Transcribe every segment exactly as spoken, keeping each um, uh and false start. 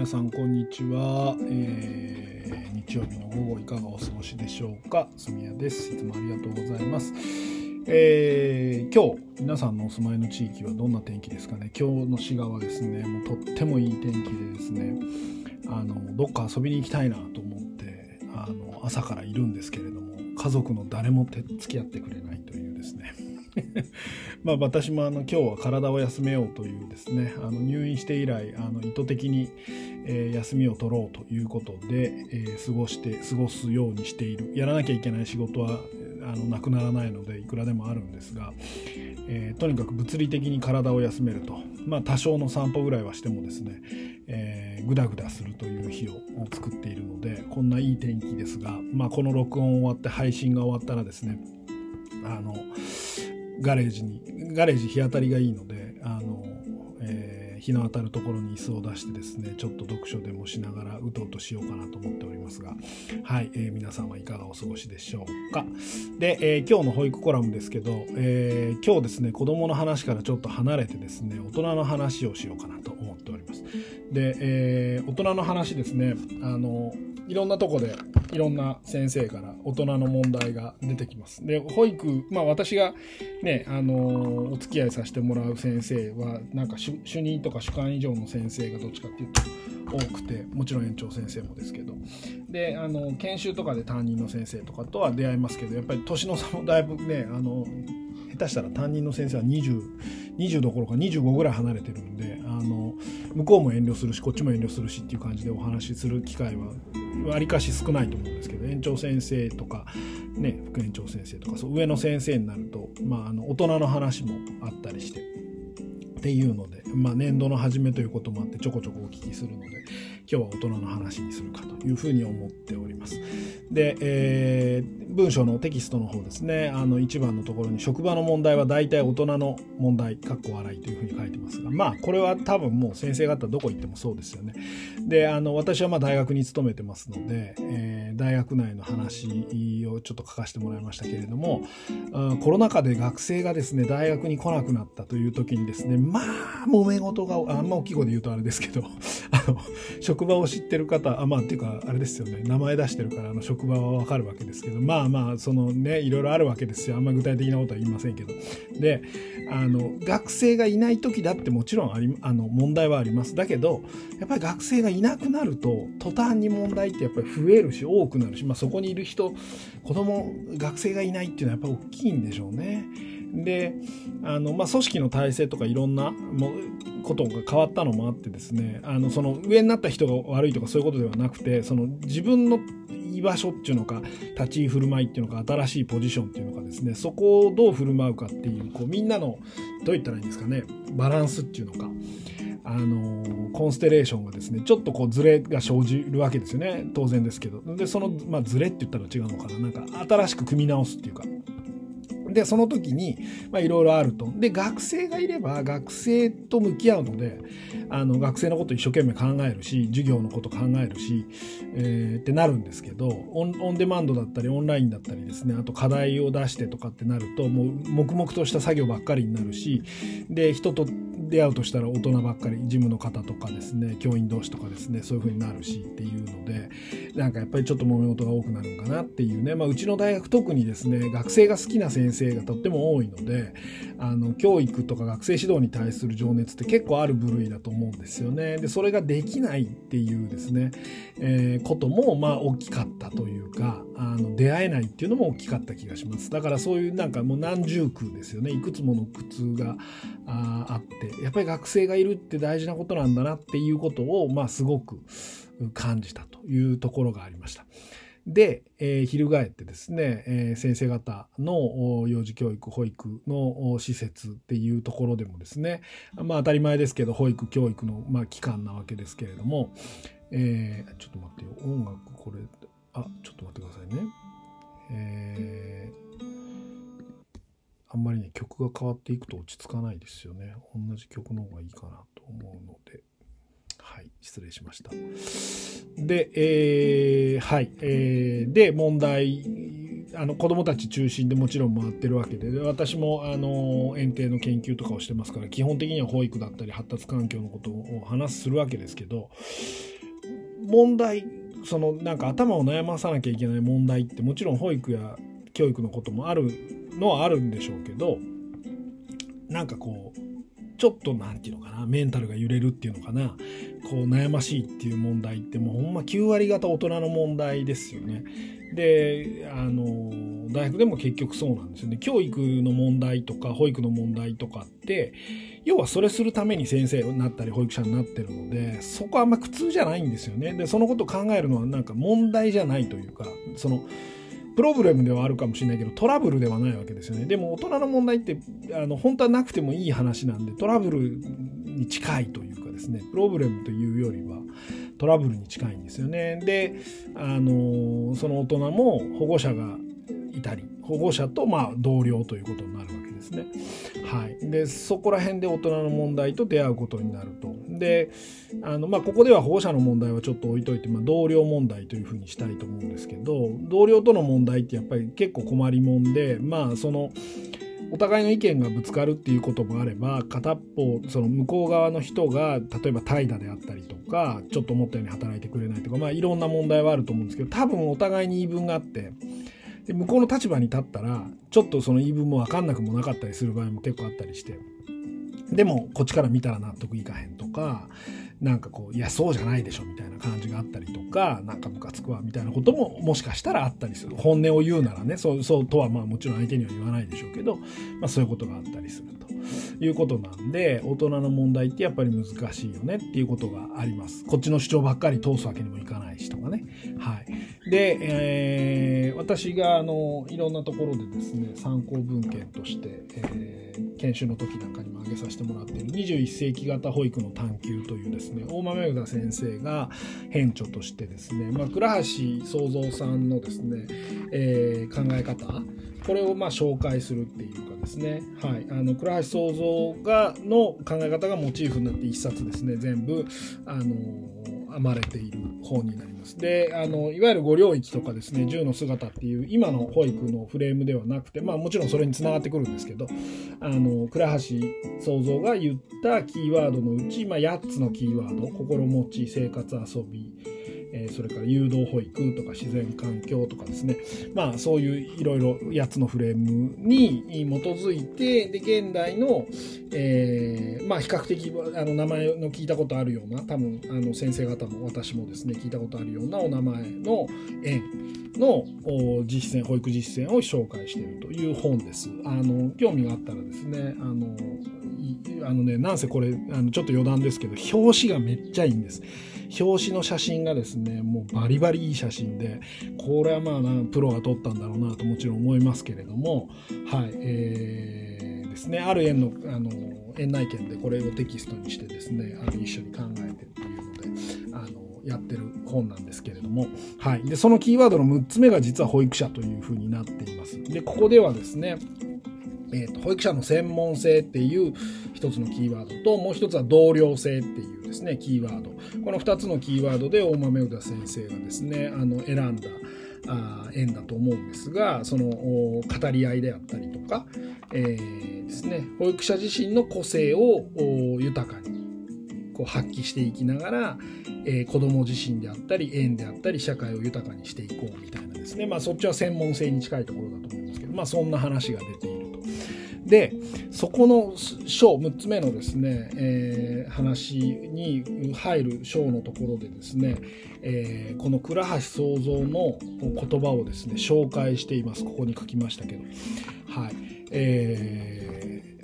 皆さんこんにちは、えー、日曜日の午後いかがお過ごしでしょうか。すみやです。いつもありがとうございます。えー、今日皆さんのお住まいの地域はどんな天気ですかね。今日の滋賀はですね、もうとってもいい天気でですね、あのどっか遊びに行きたいなと思ってあの朝からいるんですけれども、家族の誰も手付き合ってくれないというですねまあ私もあの今日は体を休めようというですね、あの入院して以来あの意図的に、えー、休みを取ろうということで、えー、過ごして過ごすようにしている。やらなきゃいけない仕事はあのなくならないのでいくらでもあるんですが、えー、とにかく物理的に体を休めると、まあ多少の散歩ぐらいはしてもですね、えー、グダグダするという日を作っているので、こんないい天気ですが、まあこの録音終わって配信が終わったらですね、あのガレージにガレージ日当たりがいいので、あの、えー、日の当たるところに椅子を出してですね、ちょっと読書でもしながらうとうとしようかなと思っておりますが、はい、えー、皆さんはいかがお過ごしでしょうか。で、えー、今日の保育コラムですけど、えー、今日ですね、子供の話からちょっと離れてですね、大人の話をしようかなと思っております。で、えー、大人の話ですね、あのいろんなとこでいろんな先生から大人の問題が出てきます。で、保育、まあ私がね、あのお付き合いさせてもらう先生はなんか主任とか主幹以上の先生がどっちかっていうと多くて、もちろん園長先生もですけど、で、あの研修とかで担任の先生とかとは出会いますけど、やっぱり年の差もだいぶね、あの下手したら担任の先生はにじゅう、にじゅうどころかにじゅうごぐらい離れてるんで、あの向こうも遠慮するしこっちも遠慮するしっていう感じでお話しする機会はわりかし少ないと思うんですけど、園長先生とか、ね、副園長先生とかそう上の先生になると、まあ、あの大人の話もあったりしてっていうので、まあ、年度の初めということもあってちょこちょこお聞きするので、今日は大人の話にするかというふうに思っております。で、えー、文章のテキストの方ですね、あのいちばんのところに職場の問題は大体大人の問題かっこ笑いというふうに書いてますが、まあこれは多分もう先生方どこ行ってもそうですよね。で、あの私はまあ大学に勤めてますので、えー、大学内の話をちょっと書かせてもらいましたけれども、コロナ禍で学生がですね大学に来なくなったという時にですね、まあ揉め事があんま大きい声で言うとあれですけどあの職場を知ってる方、あまあっていうかあれですよね、名前出してるからあの職場はわかるわけですけど、まあまあそのねいろいろあるわけですよ。あんま具体的なことは言いませんけど、で、あの学生がいない時だってもちろんありあの問題はあります。だけどやっぱり学生がいなくなると途端に問題ってやっぱり増えるし多くなるし、まあそこにいる人、子供学生がいないっていうのはやっぱり大きいんでしょうね。で、あのまあ組織の体制とかいろんなもうことが変わったのもあってですね、あのその上になった人が悪いとかそういうことではなくて、その自分の居場所っていうのか立ち居振る舞いっていうのか新しいポジションっていうのかですね、そこをどう振る舞うかっていう、こうみんなのどう言ったらいいんですかね、バランスっていうのか、あのコンステレーションがですねちょっとこうズレが生じるわけですよね。当然ですけど、でその、まあ、ズレって言ったら違うのかな、なんか新しく組み直すっていうか、でその時にいろいろあると。で学生がいれば学生と向き合うので、あの学生のことを一生懸命考えるし、授業のこと考えるし、えー、ってなるんですけど、オン、オンデマンドだったりオンラインだったりですね、あと課題を出してとかってなるともう黙々とした作業ばっかりになるし、で人と出会うとしたら大人ばっかり、事務の方とかですね、教員同士とかですね、そういう風になるしっていうので、なんかやっぱりちょっと揉め事が多くなるんかなっていうね。まあうちの大学特にですね、学生が好きな先生がとっても多いので、あの教育とか学生指導に対する情熱って結構ある部類だと思うんですよね。でそれができないっていうですね、えー、こともまあ大きかったというか、あの出会えないっていうのも大きかった気がします。だからそういうなんかもう何重苦ですよね。いくつもの苦痛が あ, あってやっぱり学生がいるって大事なことなんだなっていうことをまあすごく感じたというところがありました。で、えー、翻ってですね、えー、先生方の幼児教育保育の施設っていうところでもですね、まあ当たり前ですけど保育教育のまあ機関なわけですけれども、えー、ちょっと待ってよ、音楽これあちょっと待ってくださいね、えー、あんまりね曲が変わっていくと落ち着かないですよね。同じ曲の方がいいかなと思うので、はい、失礼しました。で、えー、はい、えー、で、問題あの子どもたち中心でもちろん回ってるわけで、で私もあの園庭の研究とかをしてますから、基本的には保育だったり発達環境のことを話するわけですけど、問題そのなんか頭を悩まさなきゃいけない問題ってもちろん保育や教育のこともあるのはあるんでしょうけど、なんかこうちょっとなんていうのかな、メンタルが揺れるっていうのかな、こう悩ましいっていう問題ってもうほんまきゅうわりがた大人の問題ですよね。で、あの大学でも結局そうなんですよね。教育の問題とか保育の問題とかって要はそれするために先生になったり保育者になってるので、そこはあんま苦痛じゃないんですよね。でそのことを考えるのはなんか問題じゃないというか、そのプロブレムではあるかもしれないけどトラブルではないわけですよね。でも大人の問題ってあの本当はなくてもいい話なんで、トラブルに近いというかですね、プロブレムというよりはトラブルに近いんですよね。で、あのその大人も保護者がいたり、保護者とまあ同僚ということになるわけですね。はい。で、そこら辺で大人の問題と出会うことになると。で、あのまあここでは保護者の問題はちょっと置いといて、まあ同僚問題というふうにしたいと思うんですけど、同僚との問題ってやっぱり結構困りもんで、まあそのお互いの意見がぶつかるっていうこともあれば、片方その向こう側の人が例えば怠惰であったりとか、ちょっと思ったように働いてくれないとか、まあいろんな問題はあると思うんですけど、多分お互いに言い分があって、で向こうの立場に立ったらちょっとその言い分も分かんなくもなかったりする場合も結構あったりして、でもこっちから見たら納得いかへんとか、なんかこういやそうじゃないでしょみたいな感じがあったりとか、なんかムカつくわみたいなことももしかしたらあったりする。本音を言うならね、そうそうとはまあもちろん相手には言わないでしょうけど、まあそういうことがあったりするということなんで、大人の問題ってやっぱり難しいよねっていうことがあります。こっちの主張ばっかり通すわけにもいかないしとかね。はい。で、えー、私があのいろんなところでですね、参考文献として、えー、研修の時なんかにも挙げさせてもらっているにじゅういっ世紀型保育の探求というですね、大豆生田先生が編著としてですね、まあ、倉橋創造さんのですね、えー、考え方、これをまあ紹介するっていうかですね、はい、あの倉橋創造がの考え方がモチーフになって一冊ですね、全部あの編まれている本になります。で、あのいわゆるご領域とかですね、獣の姿っていう今の保育のフレームではなくて、まあもちろんそれにつながってくるんですけど、あの倉橋創造が言ったキーワードのうち、まあ、やっつのキーワード、心持ち、生活、遊び、えー、それから誘導保育とか自然環境とかですね、まあそういういろいろやっつのフレームに基づいて、で現代の、えー、まあ比較的あの名前の聞いたことあるような、多分あの先生方も私もですね聞いたことあるようなお名前の園の実践、保育実践を紹介しているという本です。あの興味があったらですね、あのあのね、なんせこれあのちょっと余談ですけど、表紙がめっちゃいいんです。表紙の写真がですね、もうバリバリいい写真で、これはまあなプロが撮ったんだろうなともちろん思いますけれども、はい、えー、ですね、ある園のあの園内研でこれをテキストにしてですね、あの一緒に考えてっていうので、あのやってる本なんですけれども、はい、でそのキーワードのむっつめが実は保育者というふうになっています。でここではですね、えーと、保育者の専門性っていう一つのキーワードと、もう一つは同僚性っていうですねキーワード、この二つのキーワードで大豆生田先生がですねあの選んだあ園だと思うんですが、その語り合いであったりとか、えー、ですね保育者自身の個性を豊かにこう発揮していきながら、えー、子ども自身であったり園であったり社会を豊かにしていこうみたいなですね、まあそっちは専門性に近いところだと思いますけど、まあそんな話が出ていると。でそこの章むっつめのですね、えー、話に入る章のところでですね、えー、この倉橋創造の言葉をですね紹介しています。ここに書きましたけど、はい、え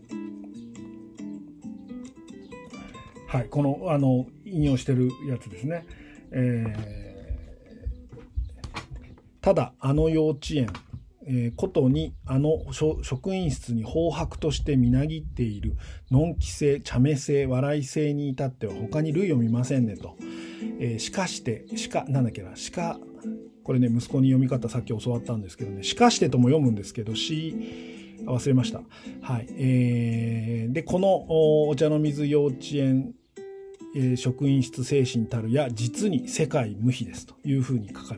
ー、はい、このあの引用してるやつですね、えー、ただあの幼稚園えー、ことにあの職員室に放白としてみなぎっているのんき性、茶目性、笑い性に至っては他に類を見ませんねと、えー、しかしてしかなんだっけなしかこれね息子に読み方さっき教わったんですけどね、しかしてとも読むんですけどし忘れました。はい、えー、でこのお茶の水幼稚園えー、職員室精神たるや実に世界無比ですというふうに書かれている。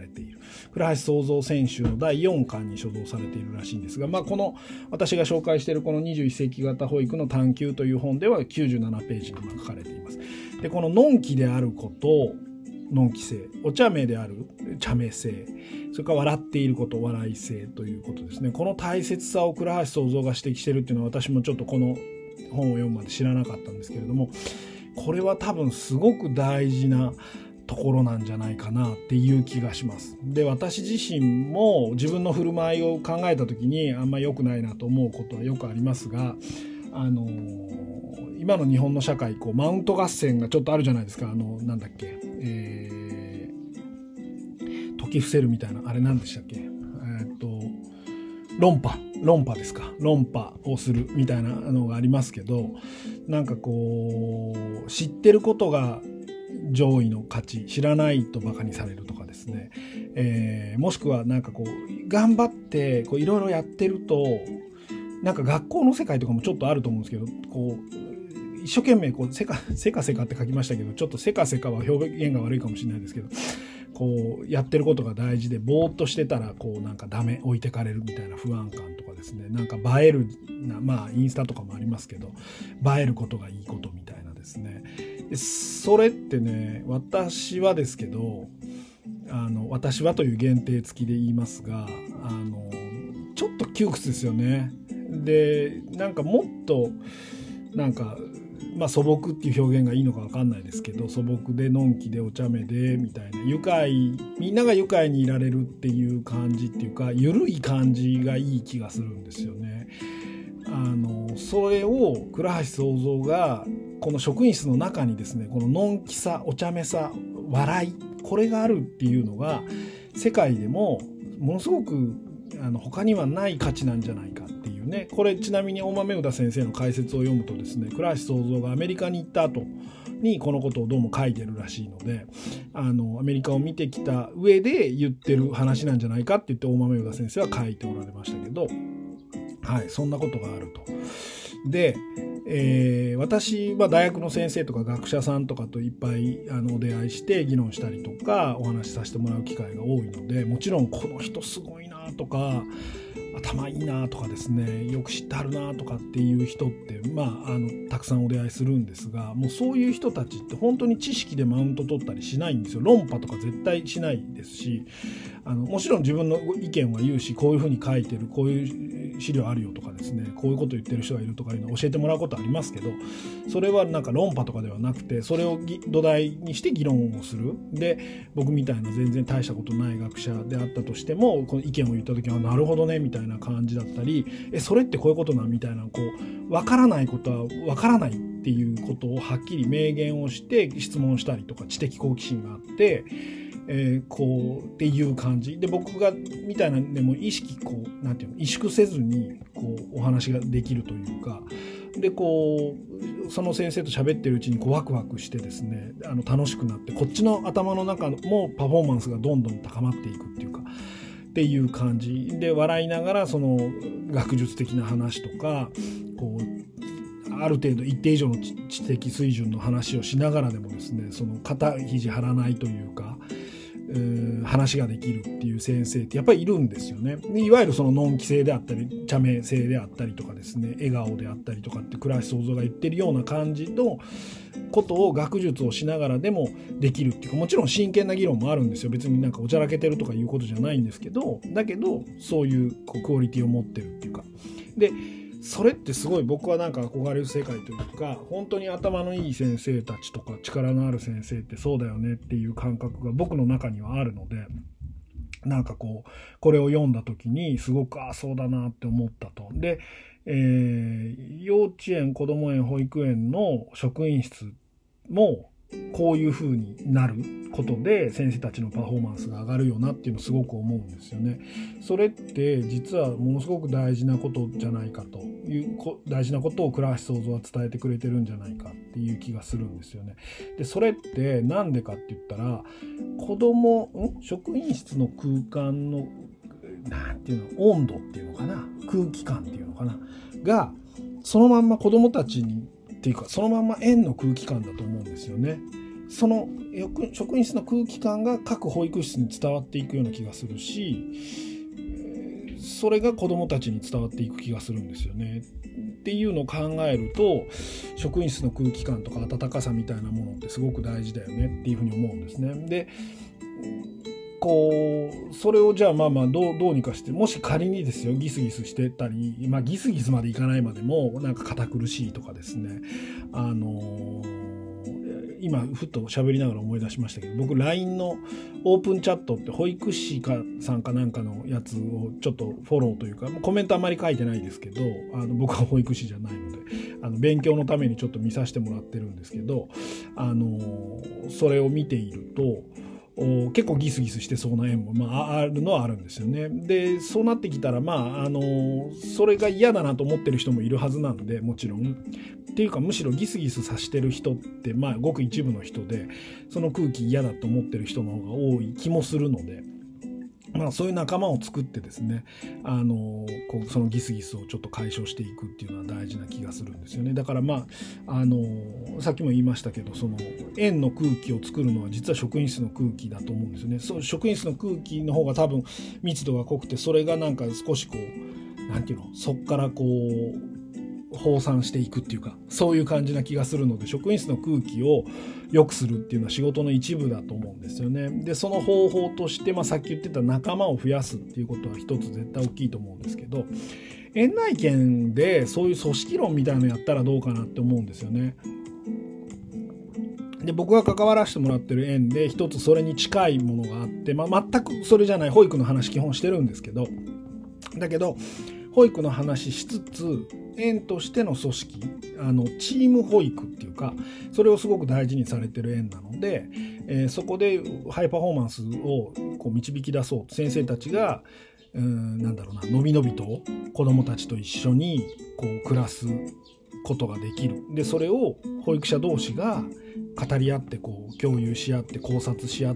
倉橋創造選集のだいよんかんに所蔵されているらしいんですが、まあ、この私が紹介しているこのにじゅういっせいき型保育の探究という本ではきゅうじゅうななページに書かれています。で、こののんきであること、のんき性、お茶目である茶目性、それから笑っていること、笑い性ということですね。この大切さを倉橋創造が指摘しているっていうのは、私もちょっとこの本を読むまで知らなかったんですけれども、これは多分すごく大事なところなんじゃないかなっていう気がします。で、私自身も自分の振る舞いを考えた時にあんま良くないなと思うことはよくありますが、あのー、今の日本の社会、こうマウント合戦がちょっとあるじゃないですか。あのなんだっけ、えー、時伏せるみたいな、あれ何でしたっけ、えー、っと論破論破ですか、論破をするみたいなのがありますけど、なんかこう知ってることが上位の価値、知らないとバカにされるとかですね、えー、もしくはなんかこう頑張ってこういろいろやってると、なんか学校の世界とかもちょっとあると思うんですけど、こう一生懸命こうせかせかせかって書きましたけど、ちょっとせかせかは表現が悪いかもしれないですけど、こうやってることが大事でぼーっとしてたらこうなんかダメ、置いてかれるみたいな不安感とかですね、なんか映えるな、まあインスタとかもありますけど、映えることがいいことみたいなですね。でそれってね、私はですけど、あの私はという限定付きで言いますが、あのちょっと窮屈ですよね。で、なんかもっとなんかまあ素朴っていう表現がいいのか分かんないですけど、素朴でのんきでお茶目でみたいな、愉快、みんなが愉快にいられるっていう感じっていうか、ゆるい感じがいい気がするんですよね。あのそれを倉橋創造がこの職員室の中にですね、こののんきさ、お茶目さ、笑い、これがあるっていうのが世界でもものすごくあの他にはない価値なんじゃないかっていうね。これちなみに大豆生田先生の解説を読むとですね、倉橋創造がアメリカに行った後にこのことをどうも書いてるらしいので、あのアメリカを見てきた上で言ってる話なんじゃないかって言って大豆生田先生は書いておられましたけど、はい、そんなことがあると。で、えー、私は大学の先生とか学者さんとかといっぱいあのお出会いして議論したりとかお話しさせてもらう機会が多いので、もちろんこの人すごいなとか頭いいなとかですね、よく知ってあるなとかっていう人って、まあ、あのたくさんお出会いするんですが、もうそういう人たちって本当に知識でマウント取ったりしないんですよ。論破とか絶対しないですし、あのもちろん自分の意見は言うし、こういうふうに書いてる、こういう資料あるよとかですね、こういうこと言ってる人がいるとかいうのを教えてもらうことありますけど、それはなんか論破とかではなくて、それを土台にして議論をする。で、僕みたいな全然大したことない学者であったとしても、この意見を言った時はなるほどねみたいな感じだったり、えそれってこういうことなみたいな、こう分からないことは分からないっていうことをはっきり明言をして質問したりとか、知的好奇心があって、えー、こうっていう感じで、僕がみたいなでも意識こうなんていうの、萎縮せずにこうお話ができるというか、でこうその先生と喋ってるうちにこうワクワクしてですね、あの楽しくなって、こっちの頭の中もパフォーマンスがどんどん高まっていくっていうかっていう感じで、笑いながらその学術的な話とか、こうある程度一定以上の知的水準の話をしながらでもですね、その肩肘張らないというか、話ができるっていう先生ってやっぱりいるんですよね。いわゆるそののんき性であったり茶目性であったりとかですね、笑顔であったりとかって倉橋創造が言ってるような感じのことを学術をしながらでもできるっていうか、もちろん真剣な議論もあるんですよ。別になんかおちゃらけてるとかいうことじゃないんですけど、だけどそういうこうクオリティを持ってるっていうか、でそれってすごい僕はなんか憧れる世界というか、本当に頭のいい先生たちとか力のある先生ってそうだよねっていう感覚が僕の中にはあるので、なんかこうこれを読んだ時にすごくああそうだなって思ったと。で、えー、幼稚園、子ども園、保育園の職員室もこういう風になることで先生たちのパフォーマンスが上がるよなっていうのをすごく思うんですよね。それって実はものすごく大事なことじゃないかという大事なことを倉橋創造は伝えてくれてるんじゃないかっていう気がするんですよね。でそれってなんでかって言ったら、子供ん職員室の空間のなんていうの、温度っていうのかな、空気感っていうのかながそのまんま子供たちにっていうか、そのまんま園の空気感だと思うんですよね。 その職員室の空気感が各保育室に伝わっていくような気がするし、それが子どもたちに伝わっていく気がするんですよね。っていうのを考えると、職員室の空気感とか温かさみたいなものってすごく大事だよねっていうふうに思うんですね。でこうそれをじゃあまあまあどう、どうにかして、もし仮にですよ、ギスギスしてたり、まあギスギスまでいかないまでもなんか堅苦しいとかですね、あのー今ふっと喋りながら思い出しましたけど、僕 ライン のオープンチャットって保育士かさんかなんかのやつをちょっとフォローというか、コメントあまり書いてないですけど、あの僕は保育士じゃないので、あの勉強のためにちょっと見させてもらってるんですけど、あのそれを見ていると結構ギスギスしてそうな園も、まあ、あるのはあるんですよね。でそうなってきたら、まあ、あのそれが嫌だなと思ってる人もいるはずなんで、もちろんっていうか、むしろギスギスさしてる人って、まあ、ごく一部の人で、その空気嫌だと思ってる人の方が多い気もするので、まあ、そういう仲間を作ってですね、あのこうそのギスギスをちょっと解消していくっていうのは大事な気がするんですよね。だからまあ、あのさっきも言いましたけど、その園の空気を作るのは実は職員室の空気だと思うんですよね。そう、職員室の空気の方が多分密度が濃くて、それがなんか少しこうなんていうの、そっからこう放散していくっていうか、そういう感じな気がするので、職員室の空気を良くするっていうのは仕事の一部だと思うんですよね。でその方法として、まあ、さっき言ってた仲間を増やすっていうことは一つ絶対大きいと思うんですけど、園内研でそういう組織論みたいなのやったらどうかなって思うんですよね。で僕が関わらせてもらってる園で一つそれに近いものがあって、まあ、全くそれじゃない保育の話基本してるんですけど、だけど保育の話しつつ、園としての組織、あのチーム保育っていうか、それをすごく大事にされてる園なので、えー、そこでハイパフォーマンスをこう導き出そうと、先生たちがうーんなんだろうな、のびのびと子どもたちと一緒にこう暮らすことができる。でそれを保育者同士が語り合って、こう共有し合って、考察し合って、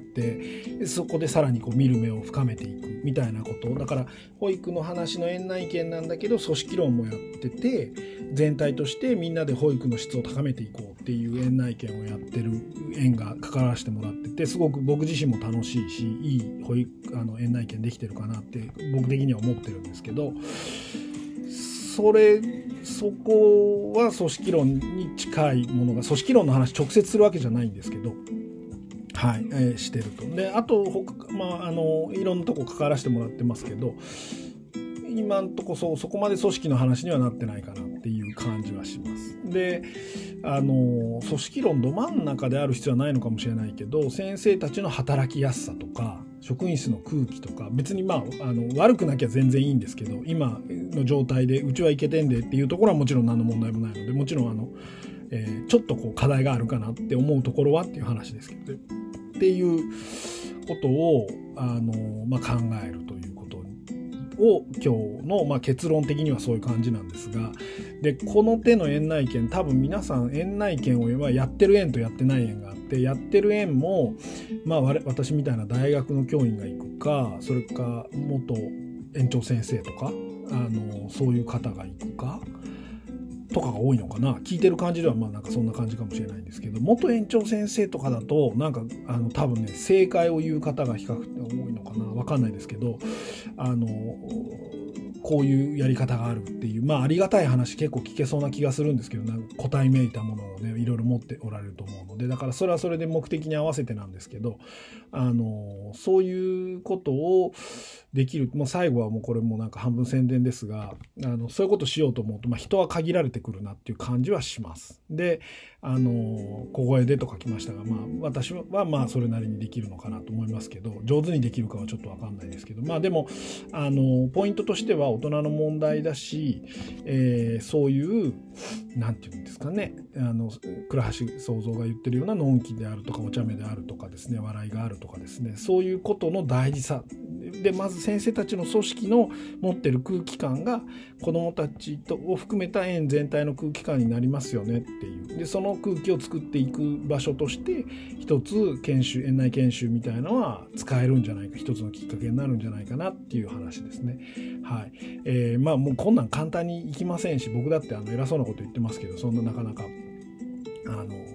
そこでさらにこう見る目を深めていくみたいなことだから、保育の話の園内研なんだけど組織論もやってて、全体としてみんなで保育の質を高めていこうっていう園内研をやってる園が関わらせてもらってて、すごく僕自身も楽しいし、いい保育あの園内研できてるかなって僕的には思ってるんですけど、それそこは組織論に近いものが、組織論の話直接するわけじゃないんですけど、はい、えー、してると。であと他、まあ、あのいろんなとこ関わらせてもらってますけど、今んとこそそこまで組織の話にはなってないかなっていう感じはします。であの組織論ど真ん中である必要はないのかもしれないけど、先生たちの働きやすさとか職員室の空気とか、別にまあ、あの悪くなきゃ全然いいんですけど、今の状態でうちはいけてんでっていうところはもちろん何の問題もないので、もちろんあの、えー、ちょっとこう課題があるかなって思うところはっていう話ですけど、っていうことをあの、まあ、考えるということを今日の、まあ、結論的にはそういう感じなんですが、でこの手の園内研、多分皆さん園内研をやってる園とやってない園があって、やってる園も、まあ、私みたいな大学の教員が行くか、それか元園長先生とか、あのそういう方が行くかとかが多いのかな。聞いてる感じではまあなんかそんな感じかもしれないんですけど、元園長先生とかだとなんかあの多分ね、正解を言う方が比較的多いのかな、わかんないですけど、あのこういうやり方があるっていう、まあありがたい話結構聞けそうな気がするんですけど、なんか答えめいたものをねいろいろ持っておられると思うので、だからそれはそれで目的に合わせてなんですけど、あのそういうことをできる、もう最後はもうこれもなんか半分宣伝ですが、あのそういうことしようと思うと、まあ、人は限られてくるなっていう感じはします。であの小声でと書きましたが、まあ私はまあそれなりにできるのかなと思いますけど、上手にできるかはちょっと分かんないですけど、まあでもあのポイントとしては大人の問題だし、えー、そういうなんていうんですかね、あの倉橋創造が言ってるようなのんきであるとかお茶目であるとかですね、笑いがあるとかですね、そういうことの大事さで、まず先生たちの組織の持ってる空気感が子どもたちとを含めた園全体の空気感になりますよねっていう。でその空気を作っていく場所として一つ研修、園内研修みたいなのは使えるんじゃないか、一つのきっかけになるんじゃないかなっていう話ですね。はい。えー、まあもうこんなん簡単にいきませんし、僕だってあの偉そうなこと言ってますけど、そんななかなかあの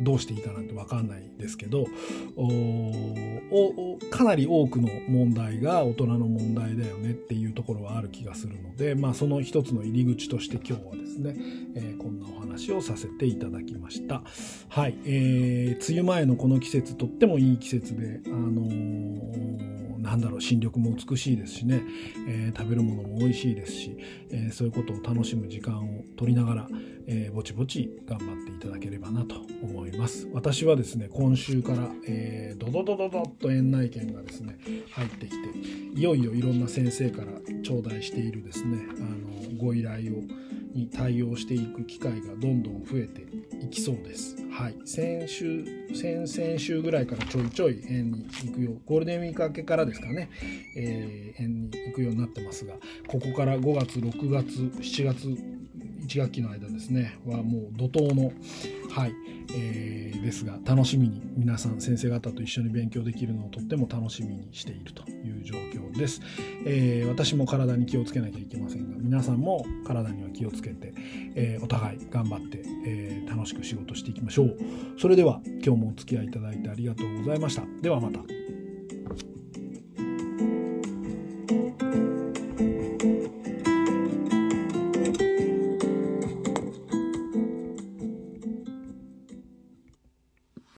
どうしていいかなんて分かんないですけど、おかなり多くの問題が大人の問題だよねっていうところはある気がするので、まあ、その一つの入り口として今日はですね、えー、こんなお話をさせていただきました。はい、えー、梅雨前のこの季節、とってもいい季節で、あのー、なんだろう、新緑も美しいですしね、えー、食べるものも美味しいですし、えー、そういうことを楽しむ時間を取りながら、えー、ぼちぼち頑張っていただければなと思います。私はですね、今週から、えー、ドドドドドッと園内券がですね入ってきて、いよいよいろんな先生から頂戴しているですね、あのご依頼をに対応していく機会がどんどん増えていきそうです。はい、先週先々週ぐらいからちょいちょい園に行くよう、ゴールデンウィーク明けからですかね、えー、園に行くようになってますが、ここからごがつろくがつしちがついち学期の間ですねはもう怒涛の、はい、えー、ですが楽しみに皆さん先生方と一緒に勉強できるのをとっても楽しみにしているという状況です。えー、私も体に気をつけなきゃいけませんが、皆さんも体には気をつけて、えー、お互い頑張って、えー、楽しく仕事していきましょう。それでは今日もお付き合いいただいてありがとうございました。ではまた。